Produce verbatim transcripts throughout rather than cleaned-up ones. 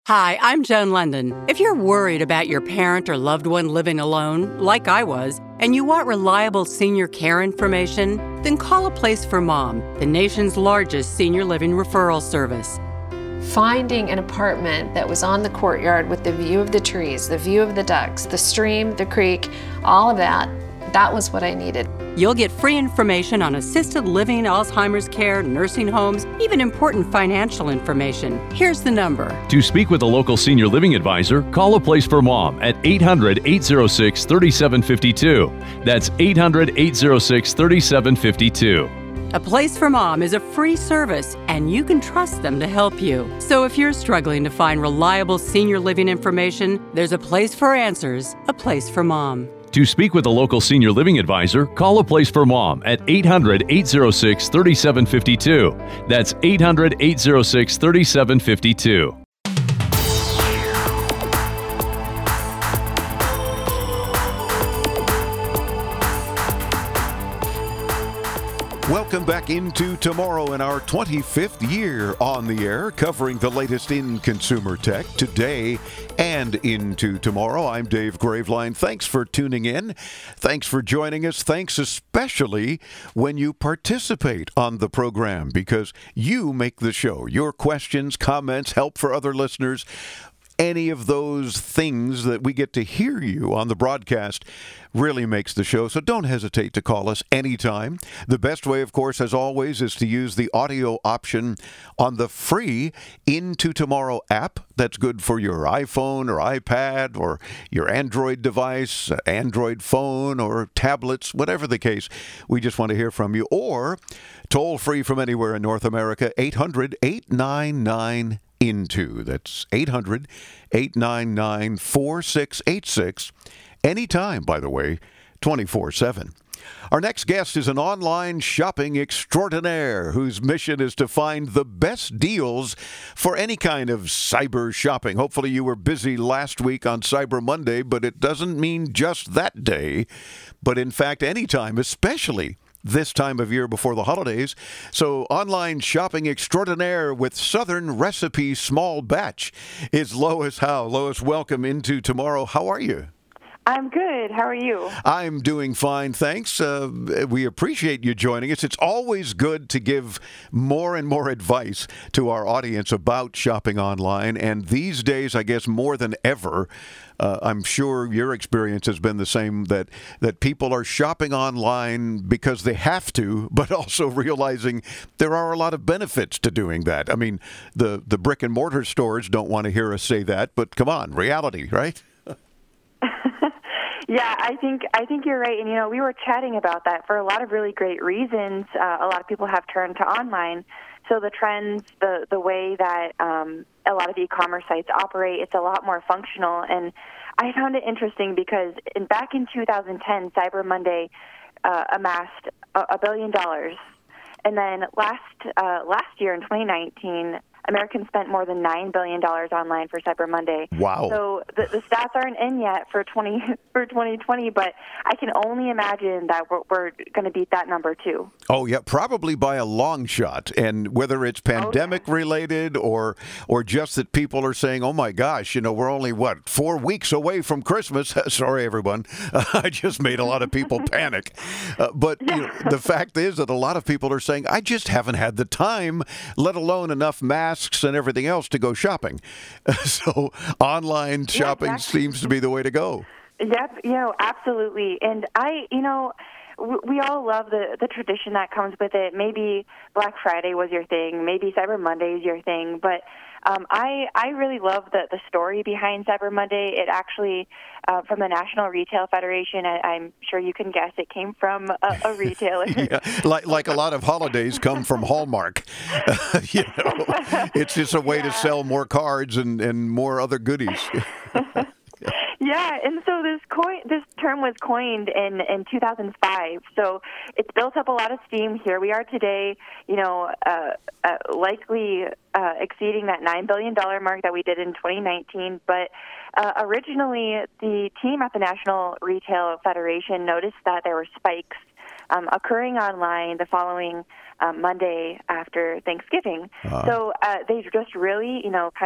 Hi, I'm Joan London. If you're worried about your parent or loved one living alone, like I was, and you want reliable senior care information, then call A Place for Mom, the nation's largest senior living referral service. Finding an apartment that was on the courtyard with the view of the trees, the view of the ducks, the stream, the creek, all of that, that was what I needed. You'll get free information on assisted living, Alzheimer's care, nursing homes, even important financial information. Here's the number. To speak with a local senior living advisor, call A Place for Mom at eight hundred, eight oh six, three seven five two. That's eight hundred, eight oh six, three seven five two. A Place for Mom is a free service, and you can trust them to help you. So if you're struggling to find reliable senior living information, there's a place for answers, A Place for Mom. To speak with a local senior living advisor, call A Place for Mom at eight hundred, eight oh six, three seven five two. That's eight hundred, eight oh six, three seven five two. Welcome back into tomorrow in our twenty-fifth year on the air, covering the latest in consumer tech today and into tomorrow. I'm Dave Graveline. Thanks for tuning in. Thanks for joining us. Thanks especially when you participate on the program, because you make the show. Your questions, comments, help for other listeners, any of those things that we get to hear you on the broadcast really makes the show. So don't hesitate to call us anytime. The best way, of course, as always, is to use the audio option on the free Into Tomorrow app. That's good for your iPhone or iPad or your Android device, Android phone or tablets, whatever the case. We just want to hear from you. Or toll free from anywhere in North America, eight hundred, eight nine nine, into. That's eight hundred, eight nine nine, four six eight six. Anytime, by the way, twenty-four seven. Our next guest is an online shopping extraordinaire whose mission is to find the best deals for any kind of cyber shopping. Hopefully you were busy last week on Cyber Monday, but it doesn't mean just that day, but in fact any time, especially this time of year before the holidays. So online shopping extraordinaire with Southern Recipe Small Batch is Lois Howe. Lois, welcome into tomorrow. How are you? I'm good. How are you? I'm doing fine, thanks. Uh, we appreciate you joining us. It's always good to give more and more advice to our audience about shopping online. And these days, I guess more than ever, uh, I'm sure your experience has been the same, that, that people are shopping online because they have to, but also realizing there are a lot of benefits to doing that. I mean, the, the brick and mortar stores don't want to hear us say that, but come on, reality, right? Yeah, I think I think you're right. And, you know, we were chatting about that for a lot of really great reasons. Uh, a lot of people have turned to online. So the trends, the, the way that um, a lot of e-commerce sites operate, it's a lot more functional. And I found it interesting because in, back in two thousand ten, Cyber Monday uh, amassed a, a billion dollars. And then last uh, last year in twenty nineteen, Americans spent more than nine billion dollars online for Cyber Monday. Wow. So the, the stats aren't in yet for twenty for twenty twenty, but I can only imagine that we're, we're going to beat that number too. Oh, yeah, probably by a long shot. And whether it's pandemic-related or or just that people are saying, oh, my gosh, you know, we're only, what, four weeks away from Christmas. Sorry, everyone. Uh, I just made a lot of people panic. Uh, but you know, the fact is that a lot of people are saying, I just haven't had the time, let alone enough masks and everything else to go shopping. So online shopping yeah, exactly. seems to be the way to go. Yep, you know, absolutely. And I, you know, w- we all love the, the tradition that comes with it. Maybe Black Friday was your thing. Maybe Cyber Monday is your thing. But um, I, I really love the, the story behind Cyber Monday. It actually, uh, from the National Retail Federation, I, I'm sure you can guess it came from a, a retailer. Yeah, like, like a lot of holidays come from Hallmark. Uh, you know, it's just a way yeah. to sell more cards and, and more other goodies. Yeah, and so this coin, this term was coined in, in two thousand five. So it's built up a lot of steam. Here we are today, you know, uh, uh, likely uh, exceeding that nine billion dollars mark that we did in twenty nineteen. But uh, originally, the team at the National Retail Federation noticed that there were spikes um, occurring online the following um, Monday after Thanksgiving. Uh-huh. So uh, they just really, you know, kind of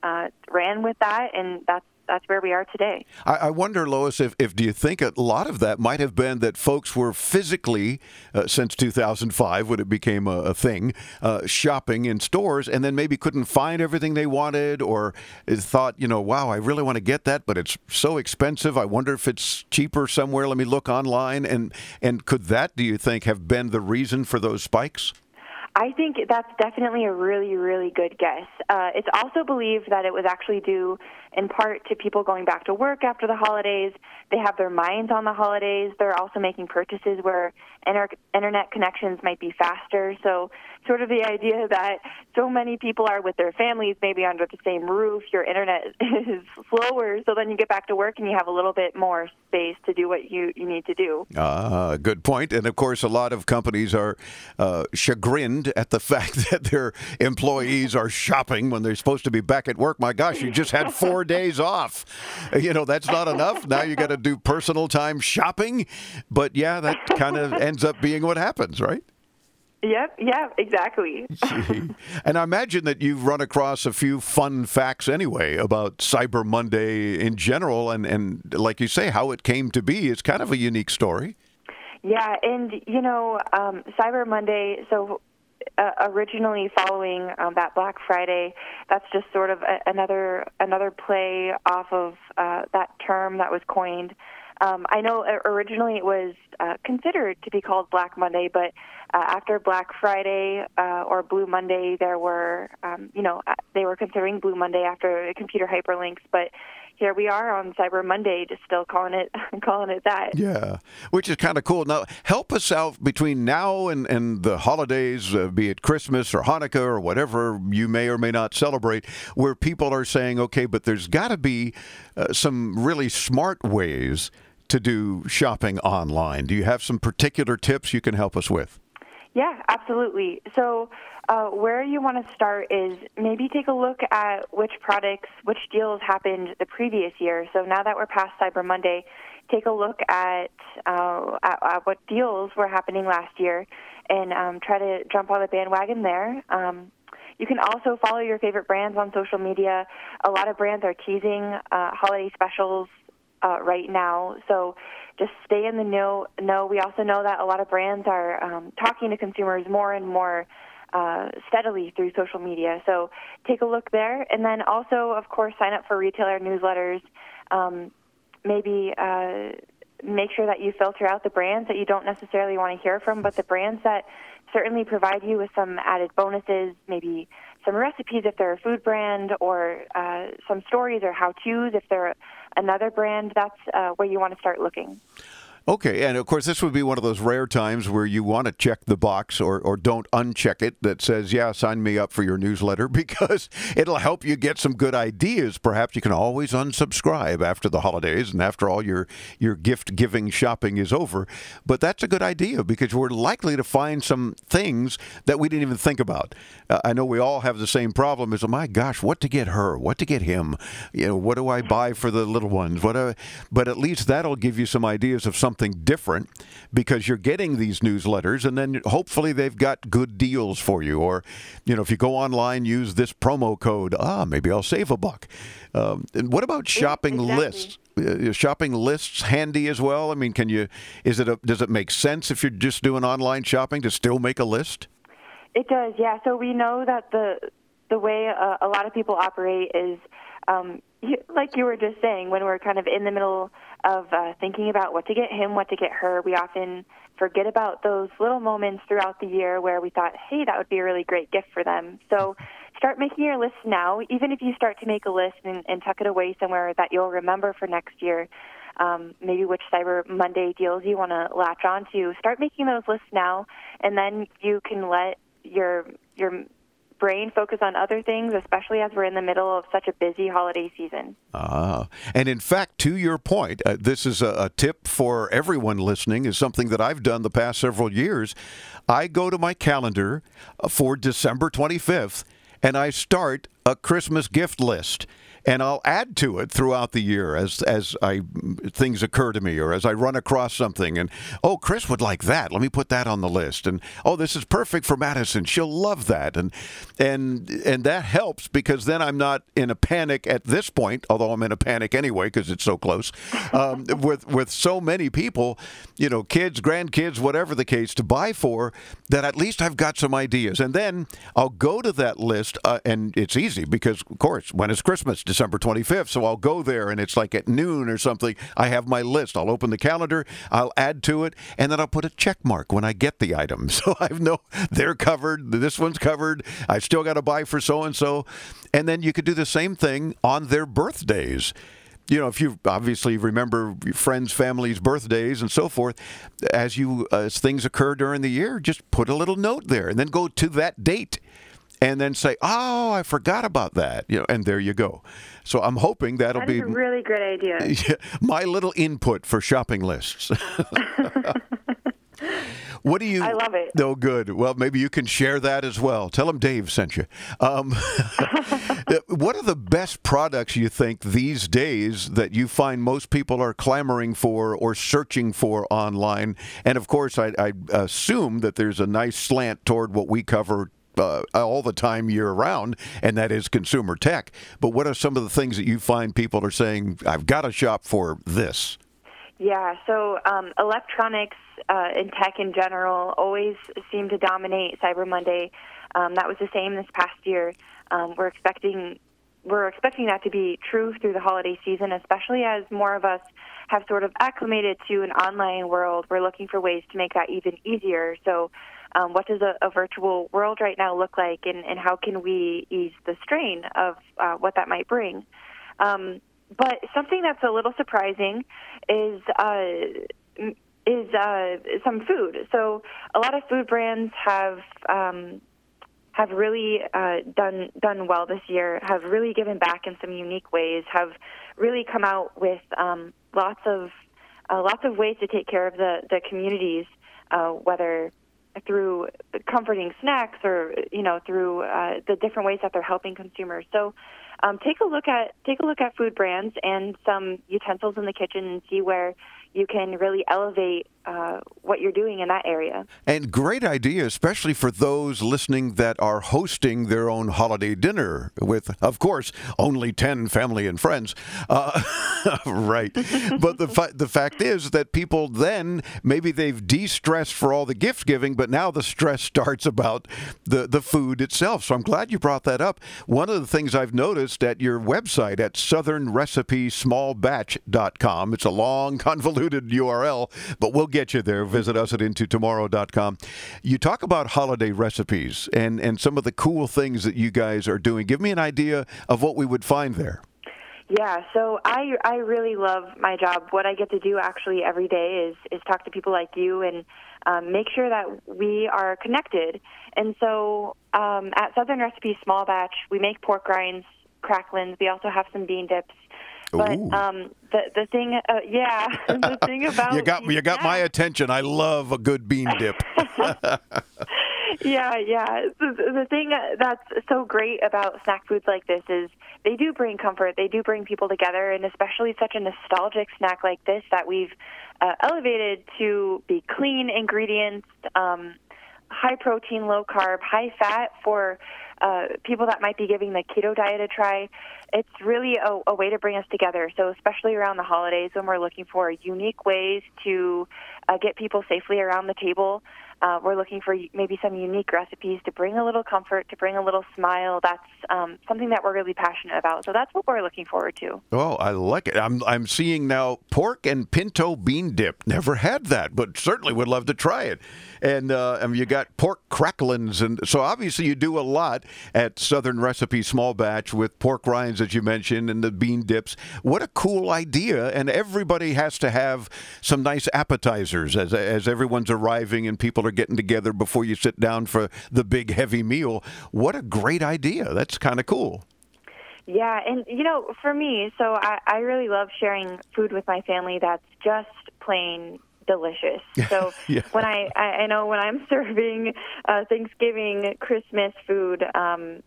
uh, ran with that, and that's that's where we are today. I, I wonder, Lois, if, if do you think a lot of that might have been that folks were physically, uh, since two thousand five, when it became a, a thing, uh, shopping in stores, and then maybe couldn't find everything they wanted, or thought, you know, wow, I really want to get that, but it's so expensive. I wonder if it's cheaper somewhere. Let me look online. And, and could that, do you think, have been the reason for those spikes? I think that's definitely a really, really good guess. Uh, it's also believed that it was actually due in part to people going back to work after the holidays. They have their minds on the holidays. They're also making purchases where inter- internet connections might be faster. So sort of the idea that so many people are with their families, maybe under the same roof, your internet is slower, so then you get back to work and you have a little bit more space to do what you, you need to do. Ah, good point. And of course, a lot of companies are uh, chagrined at the fact that their employees are shopping when they're supposed to be back at work. My gosh, you just had four days off. You know, that's not enough. Now you got to do personal time shopping. But yeah, that kind of ends up being what happens, right? Yep, yeah, exactly. And I imagine that you've run across a few fun facts anyway about Cyber Monday in general, and, and like you say, how it came to be is kind of a unique story. Yeah, and, you know, um, Cyber Monday, so uh, originally following um, that Black Friday, that's just sort of a, another another play off of uh, that term that was coined. Um, I know originally it was uh, considered to be called Black Monday, but uh, after Black Friday uh, or Blue Monday, there were, um, you know, they were considering Blue Monday after computer hyperlinks. But here we are on Cyber Monday, just still calling it calling it that. Yeah, which is kind of cool. Now, help us out between now and, and the holidays, uh, be it Christmas or Hanukkah or whatever you may or may not celebrate, where people are saying, okay, but there's got to be uh, some really smart ways to do shopping online. Do you have some particular tips you can help us with? Yeah, absolutely. So uh, where you want to start is maybe take a look at which products, which deals happened the previous year. So now that we're past Cyber Monday, take a look at, uh, at, at what deals were happening last year and um, try to jump on the bandwagon there. Um, you can also follow your favorite brands on social media. A lot of brands are teasing uh, holiday specials Uh, right now, so just stay in the know. No, we also know that a lot of brands are um, talking to consumers more and more uh, steadily through social media. So take a look there, and then also, of course, sign up for retailer newsletters. Um, maybe uh, make sure that you filter out the brands that you don't necessarily want to hear from, but the brands that certainly provide you with some added bonuses, maybe some recipes if they're a food brand, or uh, some stories or how-tos if they're another brand. That's uh, where you want to start looking. Okay, and of course, this would be one of those rare times where you want to check the box or, or don't uncheck it that says, yeah, sign me up for your newsletter, because it'll help you get some good ideas. Perhaps you can always unsubscribe after the holidays and after all your, your gift-giving shopping is over. But that's a good idea, because we're likely to find some things that we didn't even think about. Uh, I know we all have the same problem is, oh my gosh, what to get her, what to get him, you know, what do I buy for the little ones? What? Do I, but at least that'll give you some ideas of something something different, because you're getting these newsletters and then hopefully they've got good deals for you. Or, you know, if you go online, use this promo code, ah, maybe I'll save a buck. Um, and what about shopping exactly. lists? Uh, shopping lists handy as well? I mean, can you, is it a, does it make sense if you're just doing online shopping to still make a list? It does, yeah. So we know that the the way uh, a lot of people operate is, um, like you were just saying, when we're kind of in the middle of uh, thinking about what to get him, what to get her, we often forget about those little moments throughout the year where we thought, hey, that would be a really great gift for them. So start making your list now. Even if you start to make a list and, and tuck it away somewhere that you'll remember for next year, um, maybe which Cyber Monday deals you want to latch onto, start making those lists now, and then you can let your your brain focus on other things, especially as we're in the middle of such a busy holiday season. Ah, and in fact, to your point, uh, this is a, a tip for everyone listening, is something that I've done the past several years. I go to my calendar for December twenty-fifth, and I start a Christmas gift list. And I'll add to it throughout the year as as I things occur to me or as I run across something. And, oh, Chris would like that. Let me put that on the list. And, oh, this is perfect for Madison. She'll love that. And and and that helps because then I'm not in a panic at this point, although I'm in a panic anyway because it's so close, um, with, with so many people, you know, kids, grandkids, whatever the case, to buy for, that at least I've got some ideas. And then I'll go to that list, uh, and it's easy because, of course, when it's Christmas, December twenty-fifth. So I'll go there and it's like at noon or something. I have my list. I'll open the calendar. I'll add to it. And then I'll put a check mark when I get the item. So I know they're covered. This one's covered. I still got to buy for so-and-so. And then you could do the same thing on their birthdays. You know, if you obviously remember your friends, families' birthdays and so forth, as you as things occur during the year, just put a little note there and then go to that date. And then say, oh, I forgot about that, you know, and there you go. So I'm hoping that'll that be a really great idea. my little input for shopping lists. What do you? I love it. Oh, good. Well, maybe you can share that as well. Tell them Dave sent you. Um, what are the best products you think these days that you find most people are clamoring for or searching for online? And of course, I, I assume that there's a nice slant toward what we cover Uh, all the time year round, and that is consumer tech. But what are some of the things that you find people are saying, I've got to shop for this? Yeah, so um, electronics uh, and tech in general always seem to dominate Cyber Monday. Um, that was the same this past year. Um, we're expecting we're expecting that to be true through the holiday season, especially as more of us have sort of acclimated to an online world. We're looking for ways to make that even easier. So Um, what does a, a virtual world right now look like, and, and how can we ease the strain of uh, what that might bring? Um, but something that's a little surprising is uh, is uh, some food. So a lot of food brands have um, have really uh, done done well this year, have really given back in some unique ways, have really come out with um, lots of uh, lots of ways to take care of the the communities, uh, whether through comforting snacks or, you know, through uh, the different ways that they're helping consumers. So um, take a look at take a look at food brands and some utensils in the kitchen and see where you can really elevate uh, what you're doing in that area. And great idea, especially for those listening that are hosting their own holiday dinner with, of course, only ten family and friends. Uh, right. But the fa- the fact is that people then, maybe they've de-stressed for all the gift giving, but now the stress starts about the, the food itself. So I'm glad you brought that up. One of the things I've noticed at your website at southern recipe small batch dot com, it's a long, convoluted U R L, but we'll get you there. Visit us at into tomorrow dot com. You talk about holiday recipes and, and some of the cool things that you guys are doing. Give me an idea of what we would find there. Yeah, so I I really love my job. What I get to do actually every day is is talk to people like you and um, make sure that we are connected. And so um, at Southern Recipe Small Batch, we make pork rinds, cracklins. We also have some bean dips. But um, the the thing, uh, yeah, the thing about you got you got snacks, my attention. I love a good bean dip. yeah, yeah. The, the thing that's so great about snack foods like this is they do bring comfort. They do bring people together, and especially such a nostalgic snack like this that we've uh, elevated to be clean ingredients, um, high protein, low carb, high fat for uh, people that might be giving the keto diet a try. It's really a, a way to bring us together. So especially around the holidays when we're looking for unique ways to uh, get people safely around the table, uh, we're looking for maybe some unique recipes to bring a little comfort, to bring a little smile. That's um, something that we're really passionate about. So that's what we're looking forward to. Oh, I like it. I'm I'm seeing now pork and pinto bean dip. Never had that, but certainly would love to try it. And uh, I mean, you got pork cracklins, and so obviously you do a lot at Southern Recipe Small Batch with pork rinds, as you mentioned, and the bean dips. What a cool idea! And everybody has to have some nice appetizers as as everyone's arriving and people are getting together before you sit down for the big heavy meal. What a great idea! That's kind of cool. Yeah, and you know, for me, so I, I really love sharing food with my family that's just plain delicious. So yeah. when I, I know when I'm serving uh, Thanksgiving, Christmas food, um,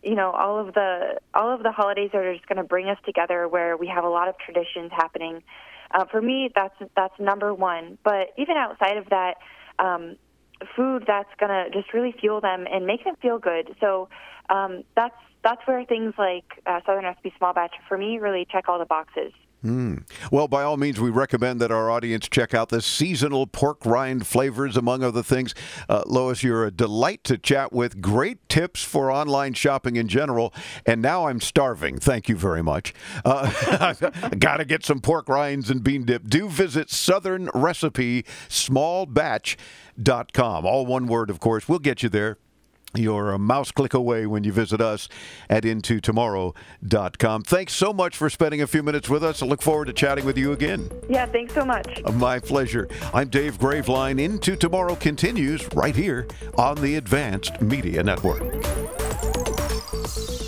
you know, all of the all of the holidays are just going to bring us together, where we have a lot of traditions happening. Uh, for me, that's that's number one. But even outside of that, um, food that's going to just really fuel them and make them feel good. So um, that's that's where things like uh, Southern Recipe Small Batch, for me, really check all the boxes. Mm. Well, by all means, we recommend that our audience check out the seasonal pork rind flavors, among other things. Uh, Lois, you're a delight to chat with. Great tips for online shopping in general. And now I'm starving. Thank you very much. Uh, Got to get some pork rinds and bean dip. Do visit Southern Recipe Small Batch dot com. All one word, of course. We'll get you there. You're a mouse click away when you visit us at into tomorrow dot com. Thanks so much for spending a few minutes with us. I look forward to chatting with you again. Yeah, thanks so much. My pleasure. I'm Dave Graveline. Into Tomorrow continues right here on the Advanced Media Network.